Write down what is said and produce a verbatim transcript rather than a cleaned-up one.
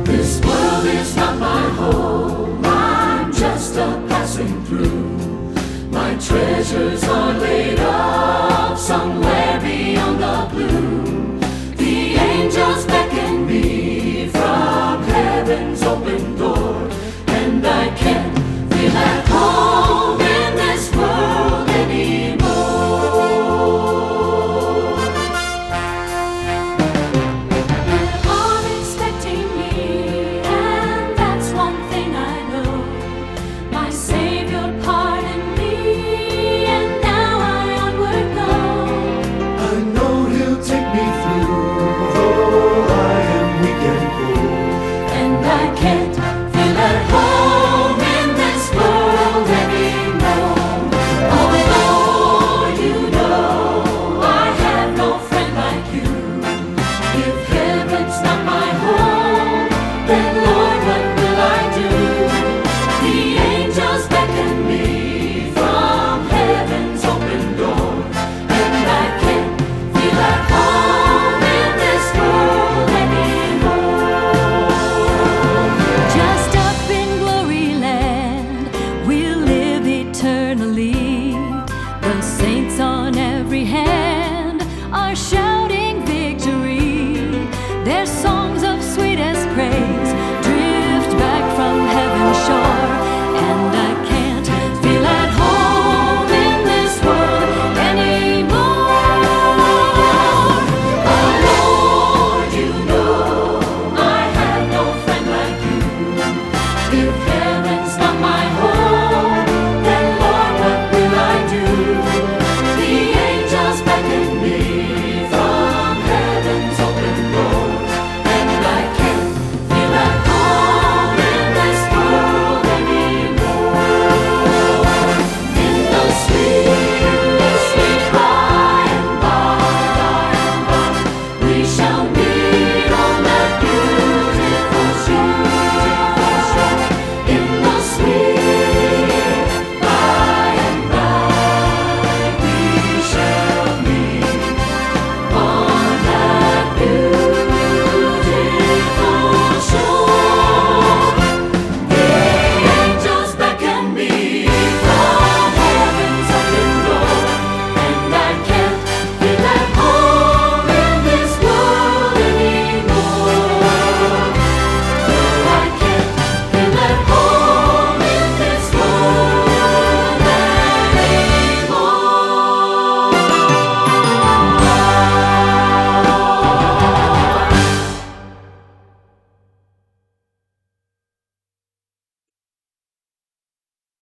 This world is not my home, I'm just a passing through. My treasures are laid up somewhere beyond the blue. The angels beckon me from heaven's open door, and I can't feel at home in this world anymore. They're all expecting me, and that's one thing I know. My Savior pardoned me, and now I onward go. I know He'll take me through, though I am weak and cold. And I can't feel at home in this world anymore. Oh Lord, you know I have no friend like you. If heaven's not my home, then Lord, what will I do? The angels beckon me from heaven's open door, and I can't feel at home in this world anymore. Just up in glory land, we'll live eternally. The saints on every hand are shouting victory. Their song